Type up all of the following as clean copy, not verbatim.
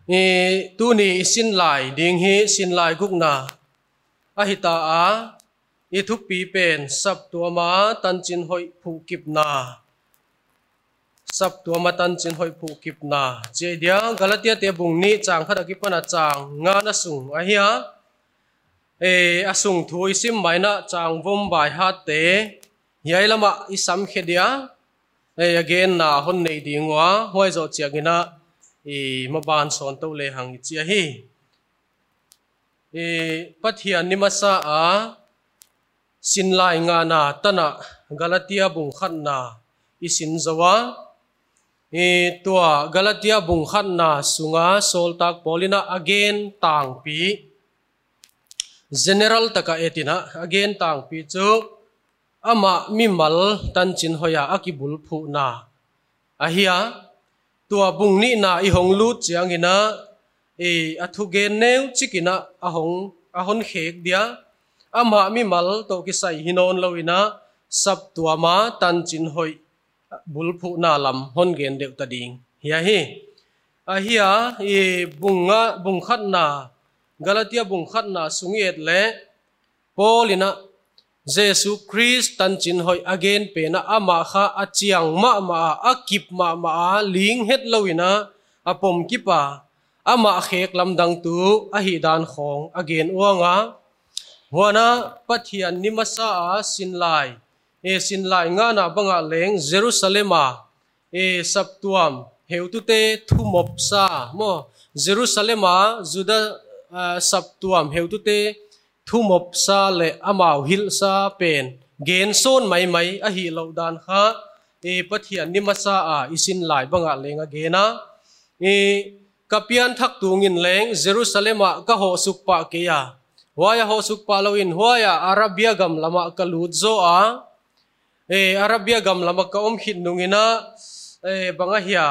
tu ni sin lai ding hi sin lai guk na ahita a i thuk pi pen sap tua ma tan chin hoi phu kip na sap tua ma tan chin hoi phu kip na che dia Galatia te bung ni chang khada ki pana chang nga na sung a hiya asung thui sim mai na chang vom bai ha te yai lama isam khedia again na hon nei dingwa hoi zo chiangina ma ban son to le hang chi hi pathian ni masa a sin lai nga na tana Galatia bung khat na isin zawa tua Galatia bung khat na sunga sol tak polina again tang pi general taka etina again tang pi chu ama mimal tan chin hoya akibul phu na ahia tua bung ni na i hong lut chiang ina athu gen neu chikina ahon khek dia ama mimal to ki sai hinon loina sap tua ma tan chin hoi bul phu na lam hon gen deu ta ding hiya hi ahia bung khat na Galatia bung khat na sungiet le Paulina Jesu Christ tan chin hoi again pe na ama kha achiang ma akip ma ling het loina apom kipa ama khek lam dang tu ahi dan khong again uanga wana pathian ni masa a sin lai nga na banga leng Jerusalema saptuam heu tu te thumop sa mo Jerusalema juda saptuam heu tu te thumop sa le amau hil sa pen gen son mai a hi lo dan kha pathian ni masa a isin lai banga lenga gena kapian thak tungin leng Jerusalema ka ho sukpa ke ya waya ho sukpa loin waya Arabia gam lama ka lut zo a Arabia gam lama ka hit nungina banga hiya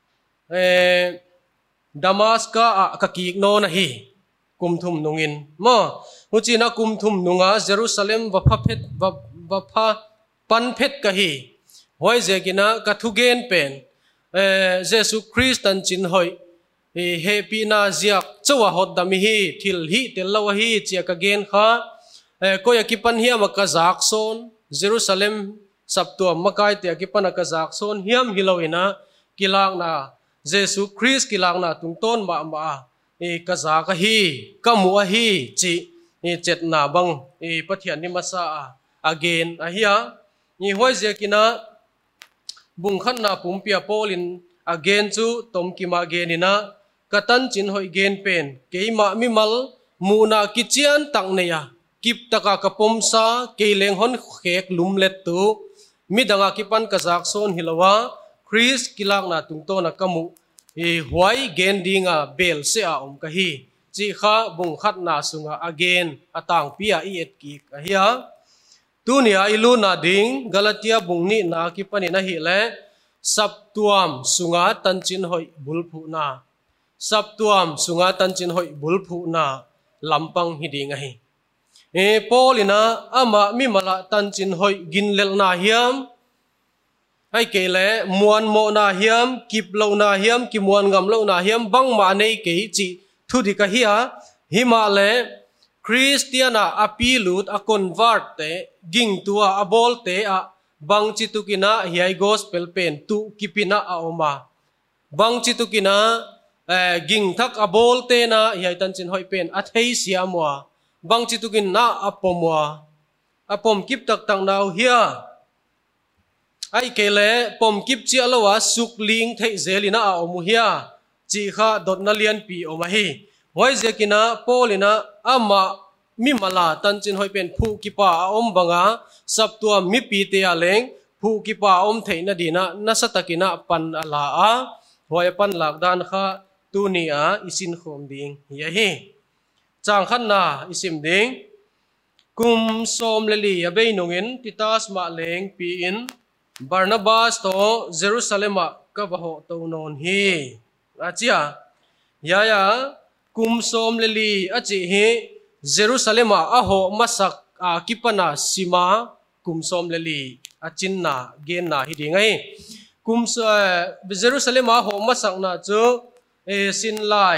Damaska ka kik no na hi kumthum nungin mo huchina kumthum nunga Jerusalem va pan phet ka hi hoi je kina ka thugen pen Jesu Christ an chin hoi happy na ziak chawa hot dami hi thil hi tel lawa hi chia ka gen kha ko yakipan hiam ka zak son Jerusalem saptua makai te yakipan ka zak son hiam hiloina kilak na Jesu Christ kilak na tungton ma kaza ka hi kamu a hi chi chet na bang pathian ni masa again ahia ni hoi je kina bung khan na pumpia polin again chu tom ki ma genina katan chin hoi gen pen keima mi mal muna kichian tak neya kip taka kapom sa keileng hon khek lumlet tu midanga kipan kazak son hilawa Chris kilak na tungto na kamu huai gen dinga bel se a ka hi chi kha bung khat na sunga again atang pia i et ki ka hiya tunia iluna ding Galatia bung ni na ki pani na hi le saptuam sunga tanchin hoi bulphu na saptuam sunga tanchin hoi bulphu na lampang hidinga hi Paulina ama mi mala tanchin hoi ginlel na hiam hay kể muan mo na hiam kip lo na hiam ki muan ngam lo na hiam bang ma nei ke chi thu di ka hiya hima le Christiana apilut a convert te ging tua abol te a bang chi tu kina hiai gospel pen tu kipina a oma bang chi tu kina ging thak abol te na hiai tan chin hoi pen a thei sia mo bang chi tu kin na apom kip tak tang nau hiya ai kele pom kip chi alawa suk ling thei zelina a omuhia chi kha dot na lian pi omahi hoi zekina polina ama mi mala tan chin hoi pen phu kipa om banga saptua mi pi te aleng phu kipa om theina dina nasatakina pan ala a hoi pan lak dan kha tu ni a isin khom ding ya hi chang khan na isim ding kum som leli abei nongin titas ma leng pi in Barnabas to Jerusalem ka baho to non hi achia ya kum som leli achi hi Jerusalem a ho masak kipana sima kum som leli achinna gen na hi dingai kum Jerusalem a ho masak na chu sin lai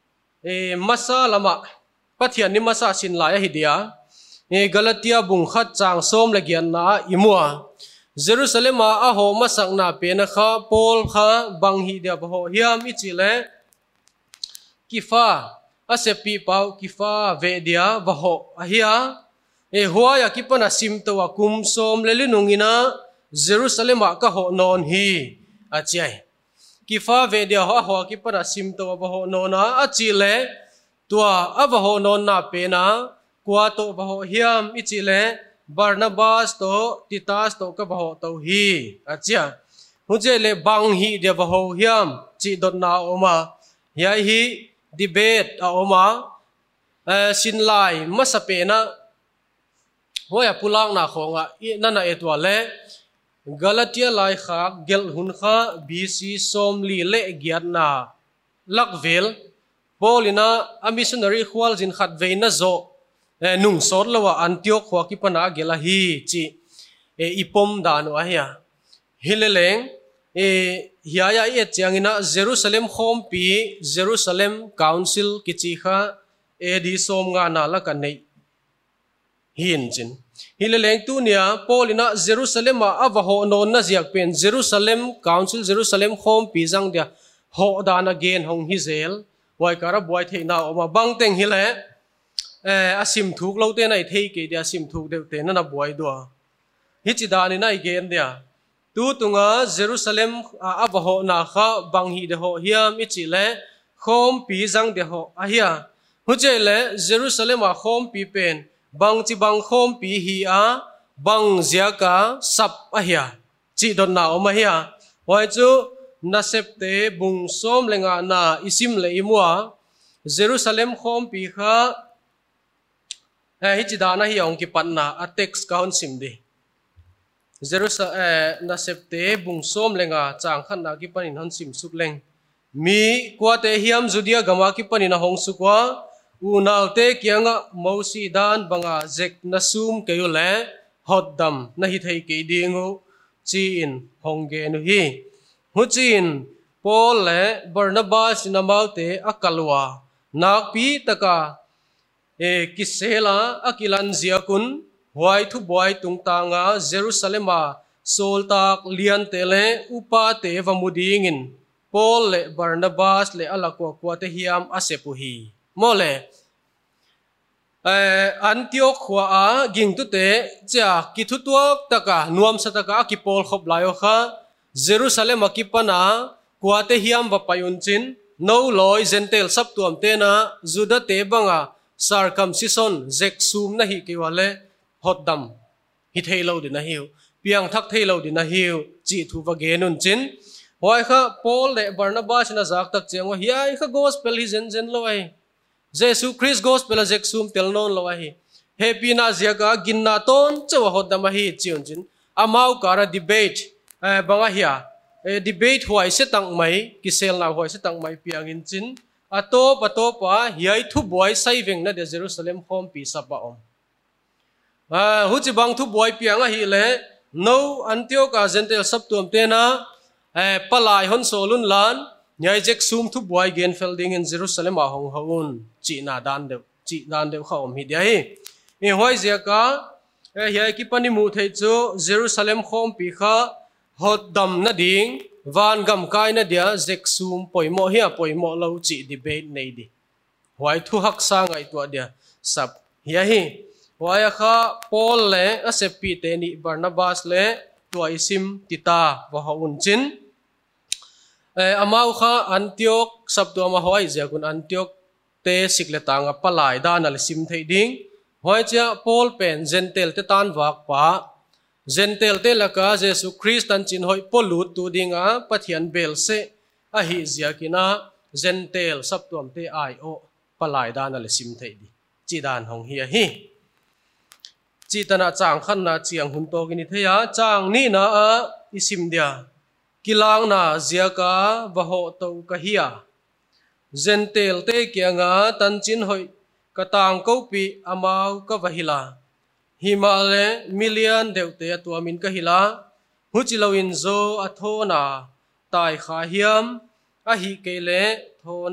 masa lama pathian ni masa sin lai hi dia Galatia bung khat chang som le gian na imua Jerusalem a ho masak na pe na kha Paul kha bang hi dia ho hiam ichile kifa asepi pau kifa ve dia ho ahia huaya kipana sim to wa kum som le linungina Jerusalem ka ho non hi achai kifa ve dia ho kipana sim to wa ho nona achile tua ava ho non na pe na kwa to ho hiam ichile Barnabas to Titus to ka ho to hi achia hujele bang hi dia ho hiam chi dot na oma ya hi debate a oma sin lai masape na hoya pulang na khonga nana etwa le Galatia lai kha gel hun kha BC somli le giat na lakvel Paulina a missionary khwal jin khat veina zo nung sor lawa Antioch khwa ki pana gela hi chi ipom danu ahia hileleng hiaya e chiangina Jerusalem khompi Jerusalem council kichi kha edi som nga na la kanei hin chin hileleng tu nia Paulina Jerusalem avaho non na ziak pen Jerusalem council Jerusalem khompi jang dia ho dan again hong hizel wai kara boy theina oma bang teng hile asim thuk lo te nai thei ke dia sim thuk deu te na boy do hi chi dani nai gen dia tu tunga Jerusalem avaho na kha bang hi de ho hiam ichi le khom pi jang de ho ahia huje le Jerusalem a khom pi pen bang chi bang khom pi hi a bang zia ka sap ahia chi don na oma hia wai chu na septe bung som lenga na isim le imwa Jerusalem khom pi kha hi chi dana hi ong ki panna a text ka hon sim di Jerusalem na septe bung som lenga chang khan na ki panin hon sim suk leng mi kwa te hiam Judea gama ki panin hong sukwa unal te kianga mosi dan banga zek na sum kayule hoddam na hi thei ke dingu chi in hongge nu hi huchin Paul le Barnabas namaute akalwa nakpi taka kisela akilan ziakun huai thu boy tungtanga Jerusalema soltak lian tele upa te vamudingin Paul le Barnabas le alakwa kwate hiam asepuhi mole Antioch khwa a ging tu te cha kithutuak taka nuam sataka ki Paul khop layo kha Jerusalem akipana kwate hiam va payunchin no loi gentle sap tuam te na juda te banga circumcision zek sum na hi kiwale hoddam hi theilo din na hiu piang thak theilo din na hiu chi thu va genun chin hoi kha Paul le Barnabas na zak tak chengwa hiai kha gospel hi zen loi Jesu Christ gospel a zek sum tel non loi hi happy na ziaga ginna ton chawa hoddam hi chiun chin amau kara debate banga hia debate huai se tang mai kisel na huai se tang mai piang in chin atopa hiai thu boy saving na de Jerusalem home pi sapa om hu chi bang thu boy piang a hi le no Antioch a gentle sap tuam te na palai hon solun lan nyai jek sum thu boy gen felding in Jerusalem a hong haun chi dan de kha om hi dia hi hoi zia ka hiai ki pani mu thei chu Jerusalem home pi kha hot dam na ding van gam kai na dia zek sum poimo hi poimo lo chi debate nei di hoi thu hak sa ngai tu dia sap hi hi hoi kha Paul le asepi te ni Barnabas le tua isim tita wa haun chin amau kha Antioch sab tu ma hoi ja kun Antioch te sikleta nga palai dan al sim thei ding hoi cha Paul pen gentle te tan wak pa gentle te laka Jesu Christ an chin hoi polut tu dinga pathian bel se a hi zia kina gentle sab tuam te ai o palai dan al sim thei di chi dan hong hi hi chi tana chang khan na chiang hun to gini theya chang ni na a isim dia kilang na zia ka wa ho to ka hiya gentle te kianga tan chin hoi katang ko pi amau ka wahila himale million deute atuamin ka hila huchilawin zo athona tai kha hiam a hi ke le thon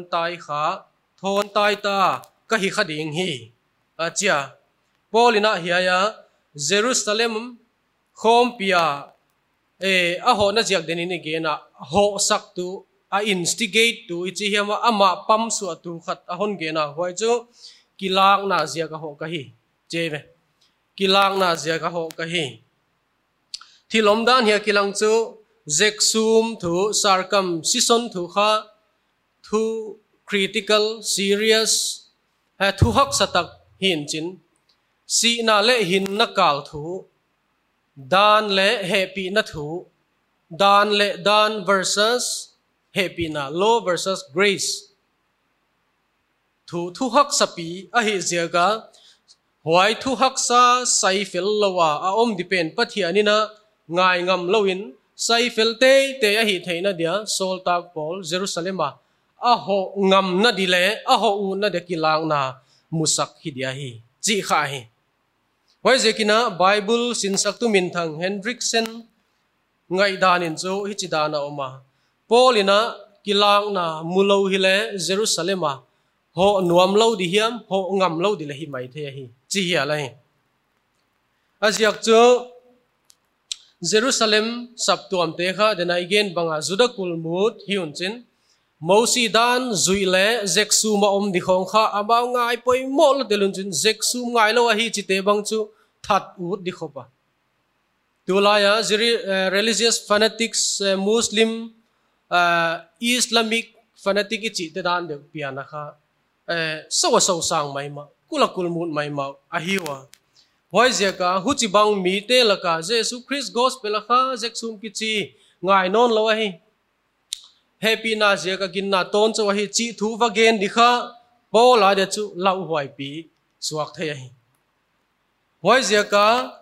tai ta ka hi khading hi achia Paulina hiya Jerusalem khom pia a ho na jiak denin again a ho sak tu a instigate tu ichi hiama ama pam su tu khat a hon ge na hoi chu kilak na zia ka ho ka hi cheve kilak na zia ka ho ka hi thilom dan hiya kilang chu zeksum thu sarkam sison thu kha thu critical serious ha thu hak satak hin chin si na le hin na kal thu dan le happy na thu dan versus happy na law versus grace thu hak sapi a hi ziaga hoi thu hak sa sai fel lawa a om depend pathianina ngai ngam loin sai fel te a hi theina dia sol tak pol Jerusalem a ho ngam na dile a ho u na de kilang na musak hi dia hi chi kha hi hoi zekina Bible sinsak tu min thang Hendrickson ngai danin chu hi chidana oma Paulina kilang na mulo hile Jerusalem ho nuam lo di hiam ho ngam lo di le hi mai the hi chi hi ala hi aziak chu Jerusalem sabtuam te kha dena again banga juda kulmut hiun chin mosi dan zuile zeksu ma om di khong kha abaw ngai poi mol delun chin zeksu ngai lo hi chi te bang chu that ut di khopa tulaya religious fanatics Muslim Islamic fanatic chi te dan de piana kha so sang mai ma kula kulmut mai ma ahiwa hoi zeka huchi bang mi te laka Jesus Christ gospel kha zeksum ki chi ngai non lo hi happy na zeka gin na ton cho hi chi thu va gen di kha bola de chu lau hoi pi suak the hi hoi zeka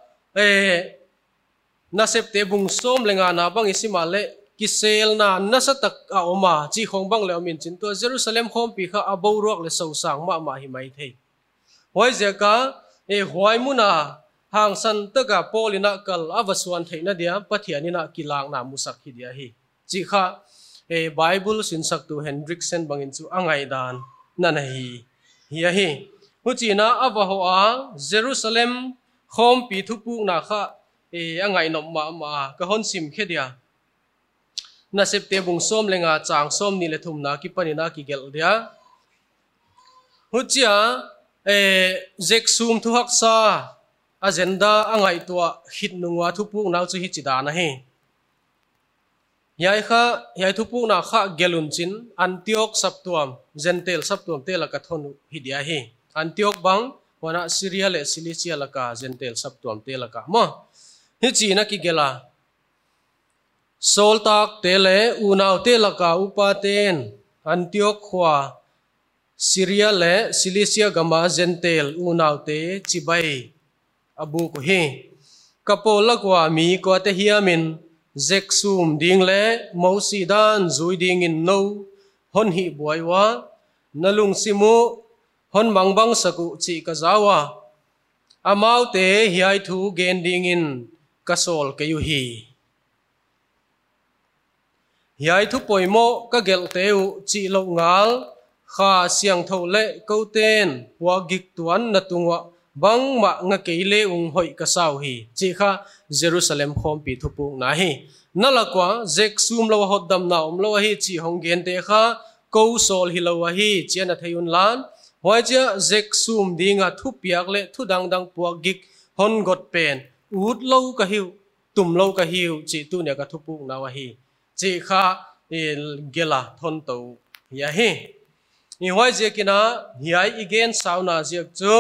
na sep te bung som lenga na bang isima le kisel na nasatak a oma chi khong bang le min chin to Jerusalem khom pi kha abo ruak le so sang ma hi mai thei hoi zeka hoi muna hang san taka Paulina kal avaswan theina dia pathianina kilang na musak hi dia hi chi kha Bible sinsak tu Hendrickson bangin chu angai dan na hi hiya hi huchina avaho a Jerusalem khom pi thupu na kha angai nom ma ka hon sim khe dia na septe bung som lenga chang som ni le thum na ki panina ki gel dia huchia zeksum thu hak sa agenda angai tua hit nuwa thupu na chu hi chida na he yai thupu na kha gelun chin Antioch saptuam Gentile saptuam te la ka thonu hi dia hi Antioch bang wana Syria le Cilicia la ka Gentile saptuam te la ka mo hi chi na ki gela sol tak te le unaw te la ka upaten Antioch khwa Syria le Cilicia gama Gentile unaw te chibai abu ko hi kapol kwa mi ko te hiamin zeksum ding le mosi dan zui ding in no hon hi boiwa nalung simu hon mangbang saku chi ka zawa amau te hiai thu gen ding in kasol kayu hi hiai thu poimo ka gel teu chi lo ngal kha siang tho le ko ten wa gik tuan na tungwa bang ma nga keile ung hoi ka sau hi chi kha Jerusalem khom pi thupu na hi nalakwa zeksum lo hot dam na lo hi chi hong gen te kha ko sol hi lo hi chiana thayun lan hoi cha zeksum dinga thu piak le thu dang dang puak gik hon got pen ut lo ka hiu tum lo ka hiu chi tu ne ka thupu na wa hi chi kha gela thon to ya hi ni hoi je kina hiai again sauna jiak chu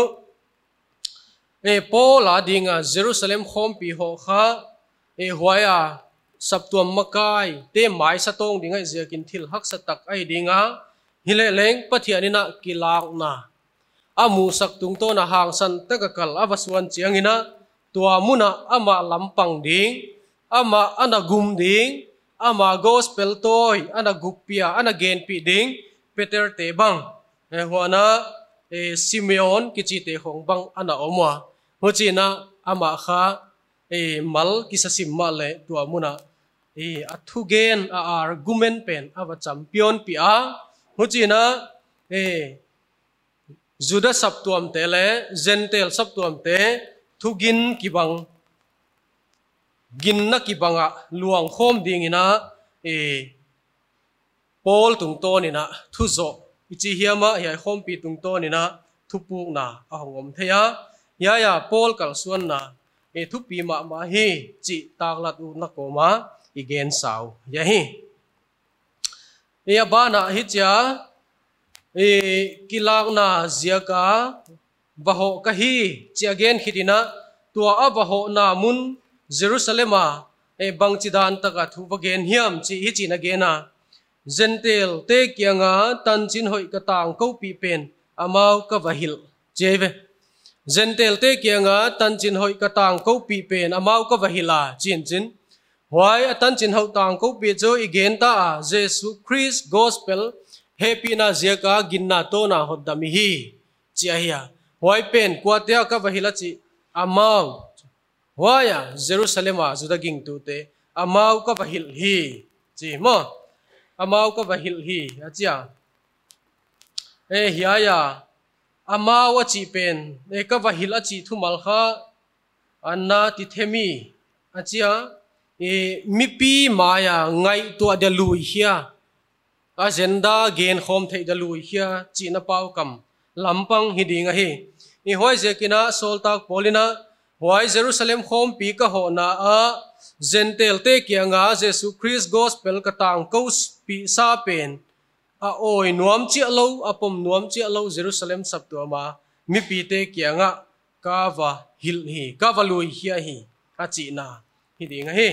Paula dinga Jerusalem khom pi ho kha hoya saptuam makai te mai satong dinga jekin thil hak satak ai dinga hile leng pathianina kilak na amu sak tung to na hang san takakal avaswan chiangina tua muna ama lampang ding ama ana gum ding ama gospel toy ana gupia ana gen pi ding Peter te bang huana Simeon kichi te khong bang ana omwa hochina ama kha mal kisasim ma le tua muna thu gen argument pen ava champion pi a hu chi na Juda sab tuam te le Gentel sab tuam te thu gin ki bang gin na ki banga luang khom ding ina Paul tung to ni na thu zo ichi hiama hi khom pi tung to ni na thu pu na a hongom theya ya Paul kal suan na thu pi ma hi chi taklat u na ko ma igen sau ya hi ba na hi cha kilak na ziaka baho ka hi chi again khidina tua a baho na mun Jerusalema bang chidan taka thu bagen hiam chi hi chi na ge na Gentel te kianga tan chin hoi ka tang ko pi pen amau ka vahil jeve Gentel te kianga tan chin hoi ka tang ko pi pen amau ka vahila chin why tan chin hoi tang ko pi jo igen ta Jesus Christ gospel happy na ziaka ginna to na hodami hi chi ahia why pen kwatia ka vahila chi amau why Jerusalema juda ging tu te amau ka vahil hi chi mo amau ka vahil hi achia hiya amau achi pen ka vahil achi thumal kha anna ti themi achia mipi maya ngai to de lui hia agenda gen khom thei de lui hia chi na pau kam lampang hidinga hi hoi je kina soltak polina hoi Jerusalem khom pi ka ho na a Gentel te kianga Jesus Christ gospel ka tang ko pi sa pen a oi nuam chi lo apom nuam chi lo Jerusalem sab to ma mi pi te kianga ka va hil hi ka va lui hia hi a chi na hi ding hi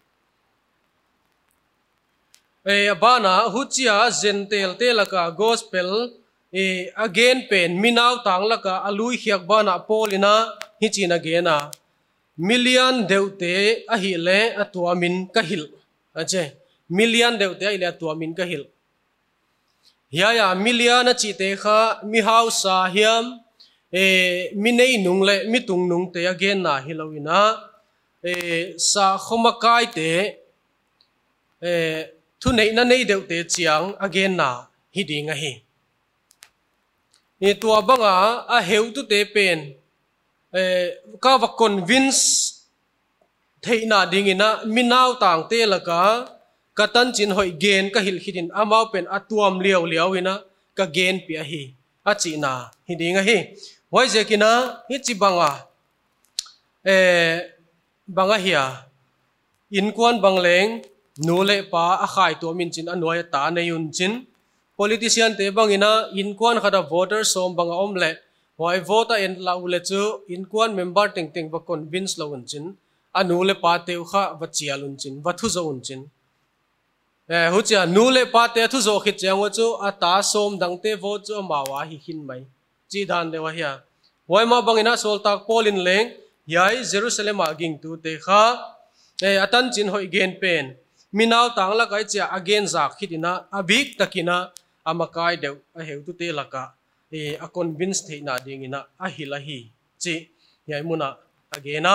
bana huchia Gentel te laka gospel again pen minaw tang laka alui hiak bana polina hi chi na ge na million deute ahi le atuamin kahil ache million deute ahi le atuamin kahil ya million chi te kha mi hausa hiam minei nung le mitung nung te again na hilowina sa khomakai te thu nei na nei deute chiang again na hidinga hi tua banga a heu tu te pen ka va convince theina dingina minaw tang te laka katan chin hoi gen ka hil hidin amau pen atuam liao ina ka gen pi a hi a chi na hidinga hi hoi je kina hi chi banga banga hiya in kwan bangleng nu le pa a khai to min chin anoi ta na yun chin politician te bangina in kwan khada voter som banga om le hoi vote en la ule chu in kwan member ting va convince lo un chin anu le pa te kha va chial un chin va thu zo un chin hu cha nu le pa te thu zo khit chang chu ata som dang te vote chu ma wa hi hin mai chi dan de wa hiya hoi ma bangina sol tak polin leng yai Jerusalem a ging tu te kha atan chin hoi gen pen minaw tang la kai cha again zak khitina abik takina amakai deu a heu tu te laka a convince theina dingina a hilahi chi yai muna agena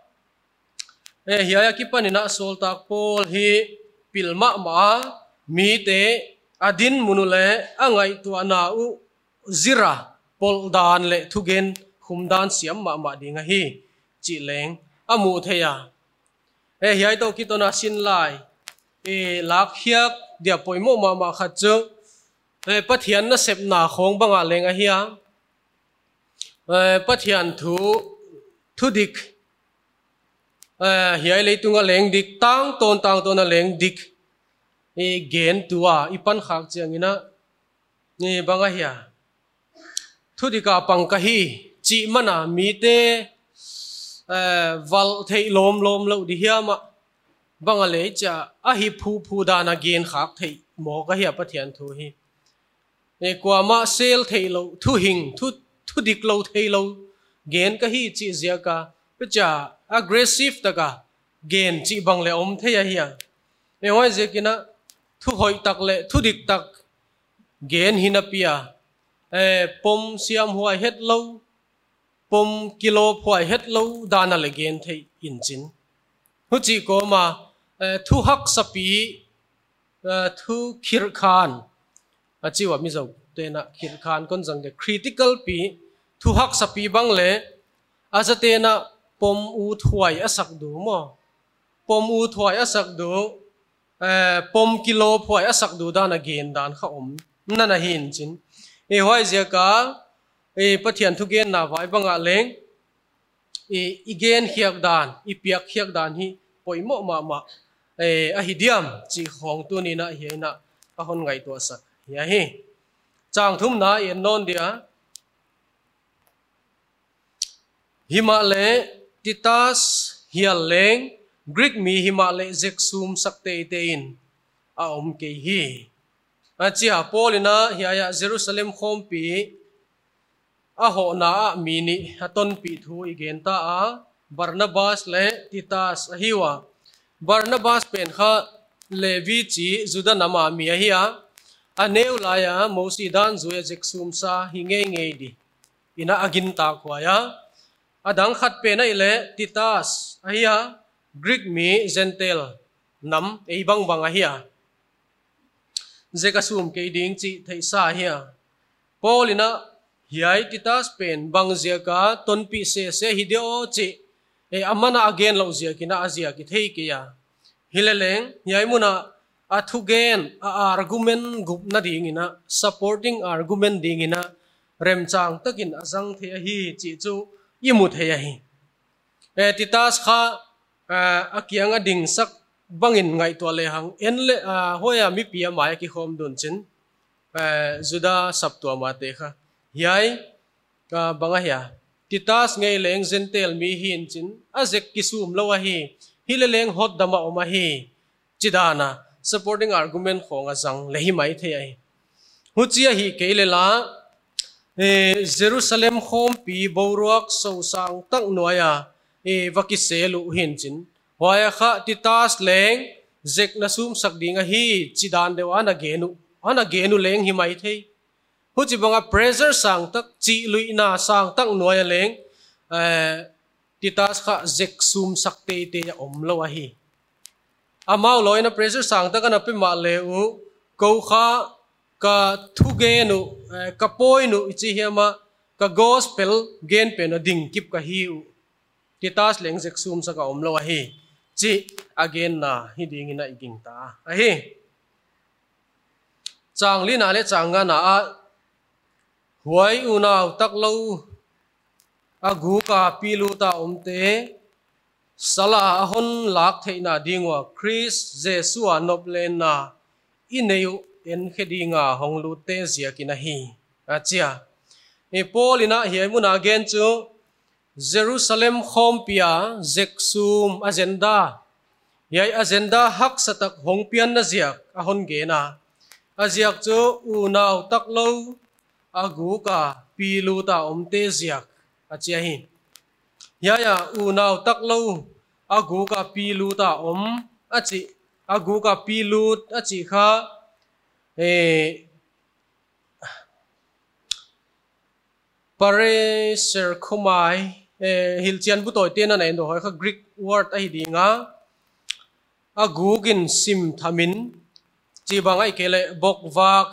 hiya kipanina soltak pol hi pilma ma mi te adin munule angai tu ana u zira pol dan le thugen khumdan siam ma dinga hi chi leng amu theya hiya to kitona sin lai lak hiak dia poimo ma khat chu pathian na sep na khong banga lenga hiya pathian thu dik hiya leitunga leng dik tang ton leng dik gen tua ipan khak changina ni banga hiya thu dika pangka hi chi mana mi te val thei lom lo di hiya ma banga le cha a hi phu dana gen khak thei mo ka hiya pathian thu hi kwa ma sel thei lo thu hing thu dik lo thei lo gen ka hi chi zia ka cha aggressive taka gen chi bang le om theya hiya hoi je kina thu hoi tak le thu dik tak gen hinapia pom siam huai het lo pom kilo huai het lo dana le gen thei in chin hu chi ko ma thu hak sapi thu khir khan achiwa mi zo te na khir khan kon jang de critical pi thu hak sapi bang le azate na pom u thuai asak du mo pom u thuai asak du pom kilo thuai asak du dan again dan kha om na na hin chin e hoi je ka e pathian thu gen na vai banga leng e igen hiak dan i piak hiak dan hi poimo ma a hidiam chi khong tu ni na hi na a hon ngai to sak ya hi chang thum na en non dia himale titas hial leng Greek mi himale zeksum sakte tein a om ke hi achia polina hiaya Jerusalem khompi a ho na mi ni haton pi thu igen ta a Barnabas le Titas a hiwa Barnabas pen kha Levi chi Juda nama mi a hiya a neu la ya mosi dan zuya jeksum sa hinge nge di ina agin ta khwaya adang khat pe na ile Titas a hiya Greek mi Gentile nam ei bang bang a hiya zekasum ke ding chi thei sa hiya polina hiai Titas pen bang zia ka ton pi se hideo chi e amana again lo zia kina azia ki thei ke ya hileleng hiai muna athugen a argument gup na ding ina supporting argument ding ina rem chang takin azang the hi chi chu imu the hi e Titas kha akianga ding sak bangin ngai to le hang enle hoya mi pia mai ki khom dun chin Juda saptua ma te kha hiai ka banga hiya Titas ngei leng Gentile mi hin chin azek kisum lawa hi hileleng hot dama oma hi chidana supporting argument khonga jang lehi mai the ai huchia hi keilela Jerusalem khom pi boruak so sang tak noya vakiselu hin chin hoya kha Titas leng zek nasum sakdinga hi chidan dewa na genu leng hi mai thei huchi banga pressure sang tak chi luina sang tak noya leng Titas kha zek sum sakte te om lo a hi amau loina pressure sang tak na pe ma leu ko kha ka thugenu ka poinu ichi hiama ka gospel gen pe no ding kip ka hi Titas leng zek sum saka om lo a hi chi again na hi ding ina iging ta a hi changli na le changa na a huai unaw taklo agu ka pilu ta omte sala hon lak theina dingwa Chris Jesua noplen na ineu en khedinga honglu te zia kinahi achia e polina hiai muna gen chu Jerusalem khompia zeksum agenda yai agenda hak satak hongpian na ziak ahon ge na aziak chu unaw taklo agu ka pilu ta omte ziak achia hi yaya unaw taklo agu ka pilu ta om achi agu ka pilut achi kha pare ser khomai hilchian butoi te na nei do kha Greek word ai dinga agu gin sim thamin chi bangai kele bokvak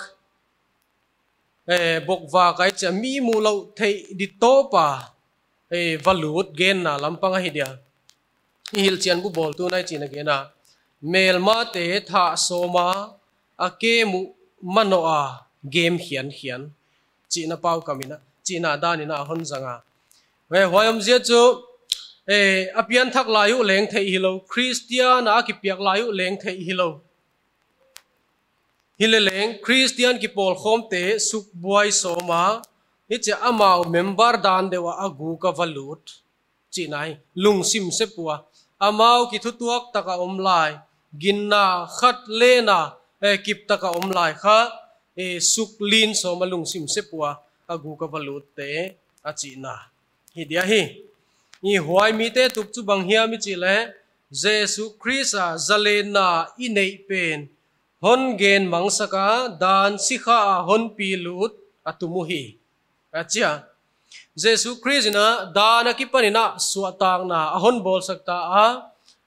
kai cha mi mu lo thei di topa valut gen na lampanga hidia hil chian bu bol tu nai china gena melma te tha soma akemu manoa game hian china pau kamina china danina hon zanga we hoyam zia chu apian thak layu leng thei hilo Christian a ki piak layu leng thei hilo hileleng Christian ki pol khom te suk buai soma hicha amau member dan dewa agu ka valut chinai lungsim se puwa amau ki thutuak taka omlai ginna khat lena kip taka omlai kha suk lin soma lungsim se puwa agu ka valut te achina hidia hi ni huai mi te tup chu bang hiam mi chile Jesu Christa zalena inei pen hon gen mangsaka dan sikha hon pilut atumuhi achia Jesu Christ na dana kipanina suatang na ahon bol sakta a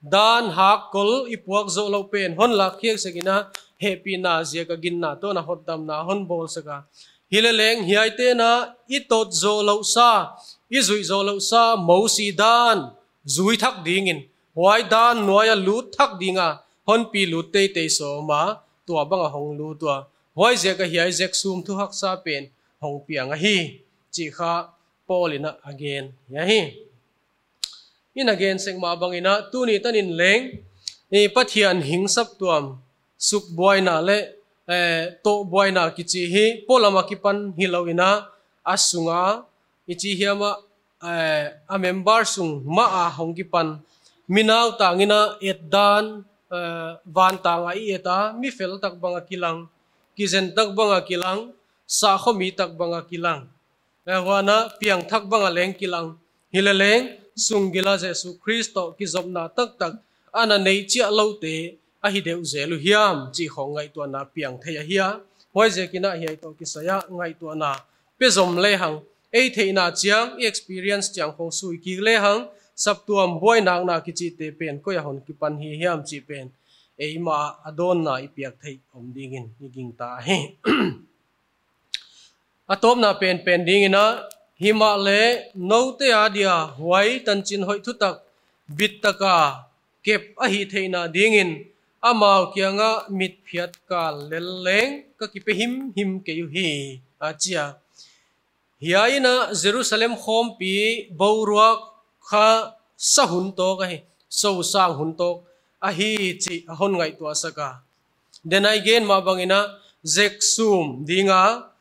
dan hak kol ipuak zo lo pen hon la khiek sakina happy na zia ka gin na to na hot dam na hon bol saka hileleng hiai te na itot zo lo sa i zui zo lo sa mo si dan zui thak dingin wai dan noya lut thak dinga hon pi lut te te so ma tua banga hong lu tua wai zia ka hiai zek sum thu hak sa pen hong piang a hi chi kha polina again ya hi in again seng ma bangina tu ni tanin leng e pathian hing sap tuam suk boina le to boina kichi hi polama kipan hilowina asunga ichi hiama a member sung ma a hongkipan minaw tangina etdan van tanga i eta mi fel tak banga kilang kizen tak banga kilang sa khomi tak banga kilang wana piang thak banga leng kilang hileleng sungila jesu kristo ki zopna tak tak ana nei chia lote a hi deu zelu hiam chi khongai to na piang theya hia hoi je kina hi to ki saya ngai to na pe zom le hang ei theina chiang experience chiang khong sui ki le hang sap tuam boi nang na ki chi te pen ko ya hon ki pan hi hiam chi pen ei ma adon na i piak thei om dingin ni ging ta he atop na pen pen dingina hima le no te adia huai tan chin hoi thu tak bit taka kep a hi theina dingin amau kianga mit phiat ka lelleng ka ki pe him ke yu hi achia hiaina jerusalem khom pi boruak kha sahun to ka hi so sang hun to a hi chi hon ngai to saka denai gen ma bangina zek sum dinga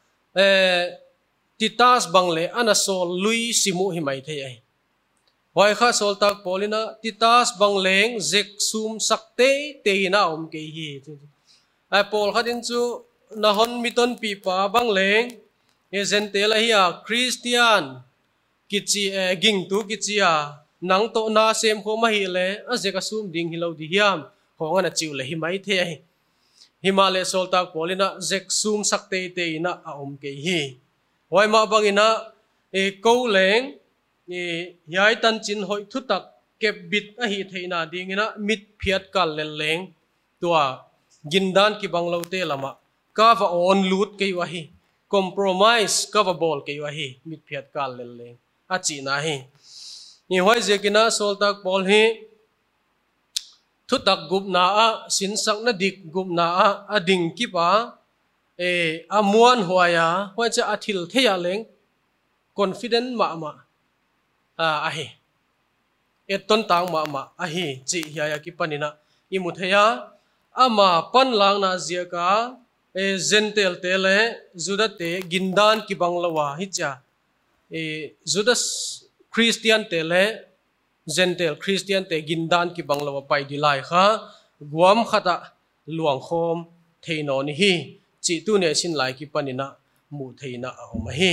titas bangle anasol lui simu himai the ai hoi kha sol tak polina titas bangleng zek sum sakte teina om ke hi ai pol khatin chu na hon miton pi pa bangleng e zentela hi a christian kichi ging tu kichi a nang to na sem kho ma hi le a zeka sum ding hi lo di hiam khong ana chiu le himai the ai himale sol tak polina zek sum sakte teina a om ke hi hoi ma bangina e ko leng e yai tan chin hoi thu tak kep bit a hi theina dingina mit phiat kal leng tua gindan ki banglo te lama ka va on lut ke wa hi compromise ka va bol ke wa hi mit phiat kal leng a chi na hi ni hoi je kina sol tak pol hi thu tak gup na a sin sak na dik gup na a ading ki pa amuan huaya hoi cha athil theya leng confident ma a hi eton tang ma a hi chi hiya ki panina imuthaya ama pan lang na zia ka zentel tele judate gindan ki banglawa hi cha judas christian tele zentel christian te gindan ki banglawa pai dilai kha guam khata luang khom theino ni hi chi tu ne sin lai ki panina mu theina a homa hi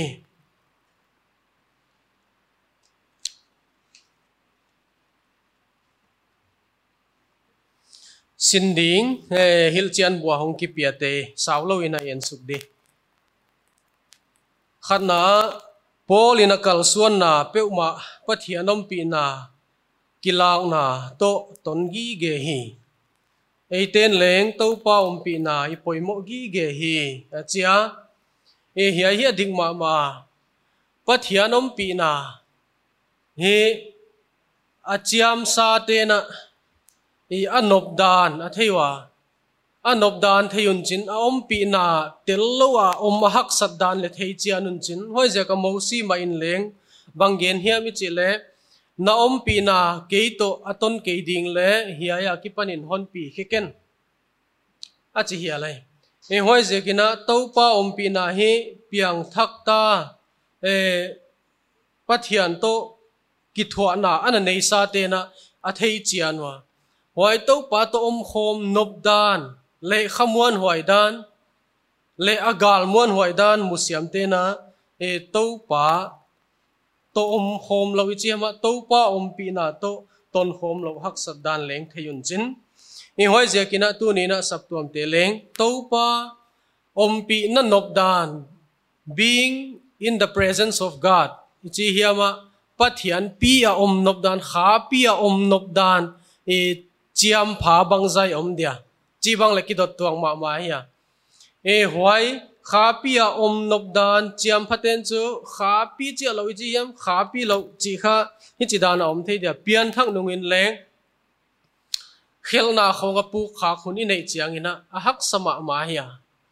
sinding hilchian bua hong ki piate saulo ina en sukdi khana polina kalsuan na peuma pathianom pi na kilang na to tongi ge hi eiten leng to pa pi na ipoimo gi ge hi achia hiya hi ding ma pathianom pi na he achiam sa te na anop dan atheiwa anop dan theyun chin a om pi na tellowa om hak sat dan le thei chianun chin hoi je ka mosi ma in leng bangen hiam chi le na om pi na keito aton ke ding le hiya ya ki panin hon pi kheken achi hiya lai hoi je kina topa om pi na hi piang thak ta pathian to ki thwa na ana nei sa te na a thei chianwa hoi to pa to om khom nop dan le khamwan hoi dan le agal muan hoi dan musiam te na to pa to om khom lo chi ma to pa om pi na to ton khom lo hak sat dan leng theyun chin hoi je kina tu ni na sap tuam te leng to pa om pi na nop dan being in the presence of God chi hiama pathian pi a om nop dan kha pi a om nop dan chiam pha bang zai om dia chi bang le ki dot tuang ma hi huai khá pi nộp đàn chiam phaten chu khá pi chi lo chi yam khá pi lo chi kha hi chi dan om thei dia pian thang nung in leng khel na khong pu kha khun i nei chiang ina a hak sama ma hi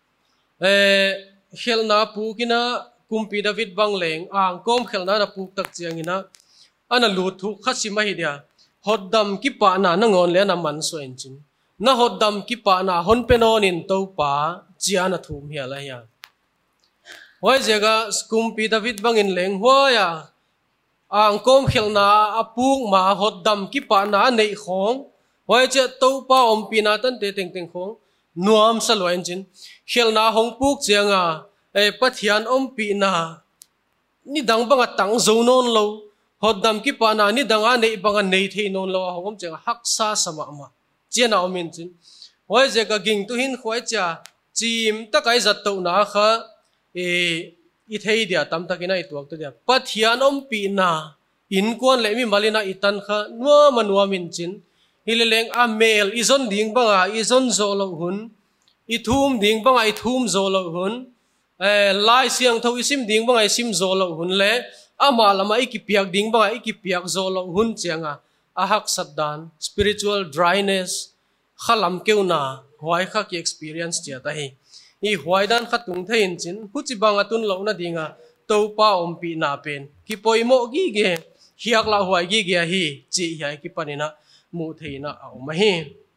khel na pu kina kumpi David bang leng ang kom khel na pu tak chiang ina ana lu thu kha sima hi dia hoddam ki pa na ngon le na man so en chin na hoddam ki pa na hon penon in to pa chiana thum hi ala ya hoi jega kumpi David bang in leng hoya ang kom khel na apung ma hoddam ki pa na nei khong hoi che to pa om pi na tan te teng teng khong nuam sa lo en chin khel na hong puk chianga pathian om pi na ni dang banga tang zo non lo hoddam ki pa na ni danga nei banga nei thei non lo hom chang hak sa sama ma chiana omin chin hoi jega ging tu hin khoi cha chim takai zat to na kha i thei dia tam takina i tuak to dia pathian om pi na in kon le mi malina itan kha nuwa min chin hileleng a mel izon ding banga izon zo lo hun i thum ding banga i thum zo lo hun lai siang tho isim ding banga isim zo lo hun le ama lama ikipiak ding banga ikipiak zo lo hun chianga a hak saddan spiritual dryness khalam keuna hoi kha ki experience chia ta hi i hoi dan khatung thein chin huchi banga tun lo na dinga to pa om pi na pen ki poimo gi ge hiak la hoi gi ge hi chi hi ki panina mu theina a ma hi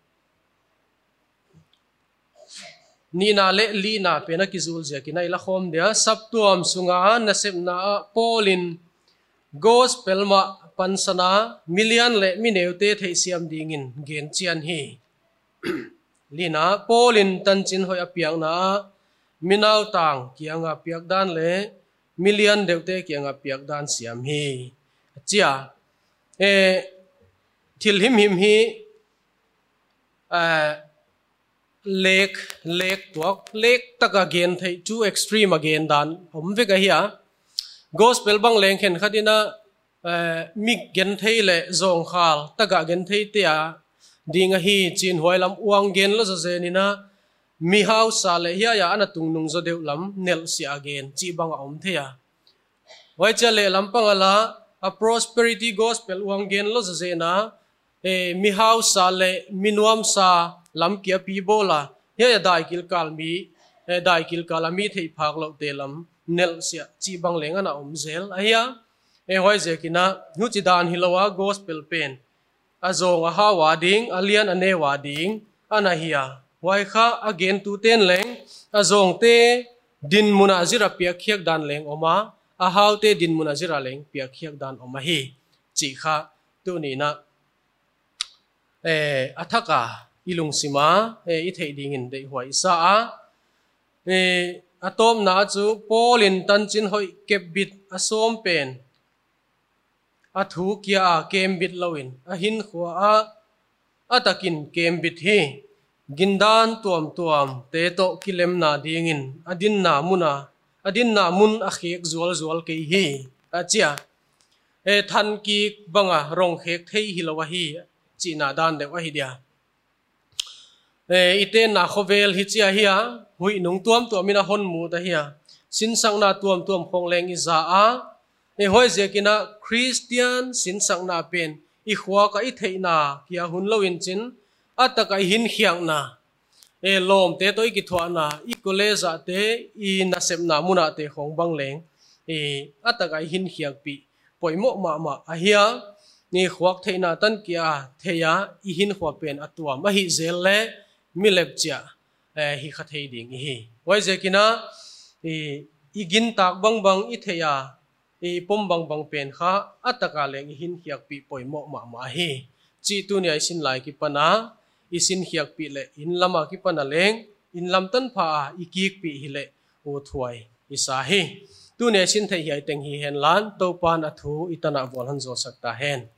ni na le li na pe na ki zul je ki nai la khom dia sap tuam sunga na sep na polin gospel ma pansana million le mi neute thei siam dingin gen chian hi lina polin tan chin hoi apiang na minau tang kianga piak dan le million deute kianga piak dan siam hi chia thil him hi lek tuak lek taka gen thei chu extreme again dan hom ve ka hiya gospel bang leng khen khatina mi gen thei le zong khal taka gen thei tia dinga hi chin hoi lam uang gen lo za zenina mi hau sa le hiya ya ana tung nung zo deu lam nel si again chi bang om theya hoi cha le lam pangala a prosperity gospel uang gen lo za zena mi hau sa le minuam sa lam kia pi bola hiya dai kil kal mi thei phak lo te lam nel sia chi bang lenga na om zel aya hoi je kina hu chi dan hilowa gospel pen azong a ha wading alian ane wading ana hiya wai kha again tu ten leng azong te din munazira pia khiak dan leng oma a hau te din munazira leng pia khiak dan oma hi chi kha tu ni na athaka ilung sima i thei ding in dei huai sa atom na chu polin tan chin hoi kep bit asom pen a thu kia kem bit loin a hin khwa atakin kem bit hi gindan tuam te to kilem na dingin adin na mun a khek zual ke hi achia than ki banga rong khek thei hilowa hi chi na dan de wa hi dia ite na khovel hi chia hiya hui nung tuam mina hon mu ta hiya sin sang na tuam khong leng i za a hoi je kina Christian sin sang na pen i khwa ka i theina kia hun lo in chin ataka hin khiang na lom te toi ki thwa na i college te i na sem na muna te khong bang leng ataka hin khiak pi poimo ma a hiya ni khwak theina tan kia theya i hin khwa pen atwa ma hi zel le milep chia hi kha thei ding hi hoi je kina i gin tak bang i theya pom bang pen kha ataka leng hin khiak pi poimo ma hi chi tu ni ai sin lai ki pana isin khiak pi le in lama ki pana leng in lam tan pha ikik pi hi le o thuai isa hi tu ne sin thei hi teng hi hen lan to pan athu itana bol han zo sakta hen